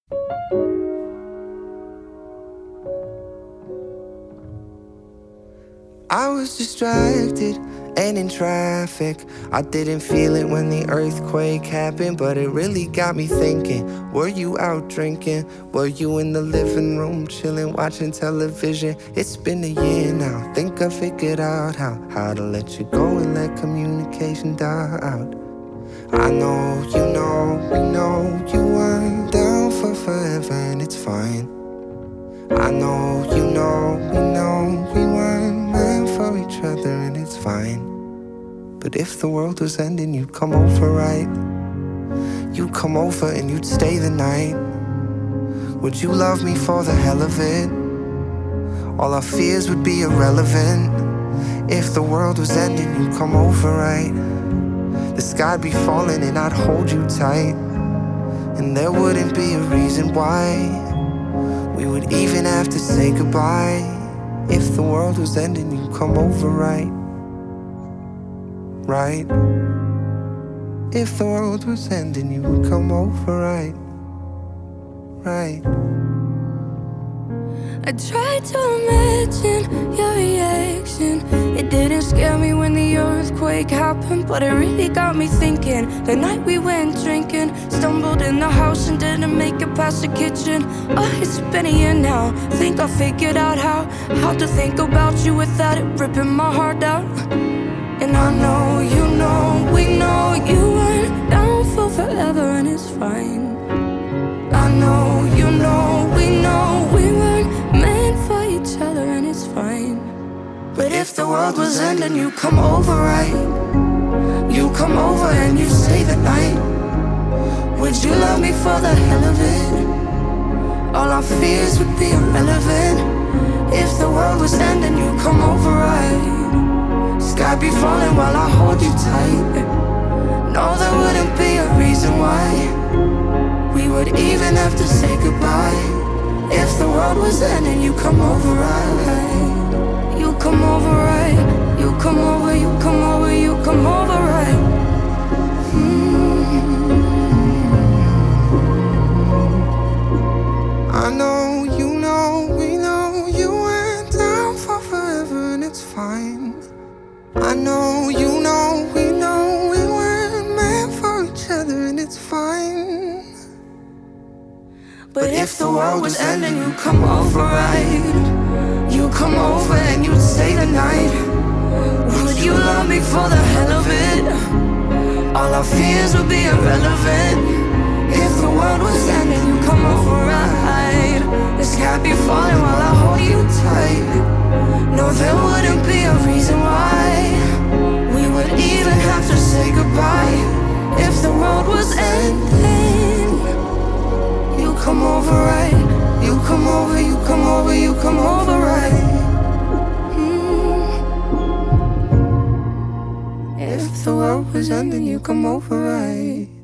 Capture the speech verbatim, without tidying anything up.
I was distracted and in traffic. I didn't feel it when the earthquake happened, but it really got me thinking. Were you out drinking? Were you in the living room chilling, watching television? It's been a year now. Think I figured out how How to let you go and let communication die out. I know, you know, we know you weren't down for forever, and it's fine. I know, you know, we know we weren't meant for each other, and it's fine. But if the world was ending, you'd come over, right? You'd come over and you'd stay the night. Would you love me for the hell of it? All our fears would be irrelevant. If the world was ending, you'd come over, right? The sky'd be falling and I'd hold you tight, and there wouldn't be a reason why we would even have to say goodbye. If the world was ending, you'd come over, right? Right? If the world was ending, you would come over, right? Right? I tried to imagine your reaction. It didn't scare me when the earthquake happened, but it really got me thinking. The night we went drinking, stumbled in the house and didn't make it past the kitchen. Oh, it's been a year now. Think I figured out how How to think about you without it ripping my heart out. And I know, you know, we know you weren't down for forever, and it's fine. I know, you know, we know we weren't meant for each other, and it's fine. But if the world was ending, you come over, right? You come over and you stay the night. Would you love me for the hell of it? All our fears would be irrelevant. If the world was ending, you come over, right? Sky be falling while I hold you tight. No, there wouldn't be a reason why we would even have to say goodbye. If the world was ending, you come over, right? You come over, right? You come over, you come over, you come over, right? Mm-hmm. I know, you know, we know you went down for forever, and it's fine. I know, you know, we know we weren't meant for each other, and it's fine. But if the world was ending, you come over, right? You come over and you'd stay the night. Would you love me for the hell of it? All our fears would be irrelevant. If the world was ending, you come over, right? The sky be falling while I hold you tight. No, there wouldn't be a reason why we would even have to say goodbye. If the world was ending, you come over, right? You come over, you come over, you come over, right? Mm. If the world was ending, you come over, right?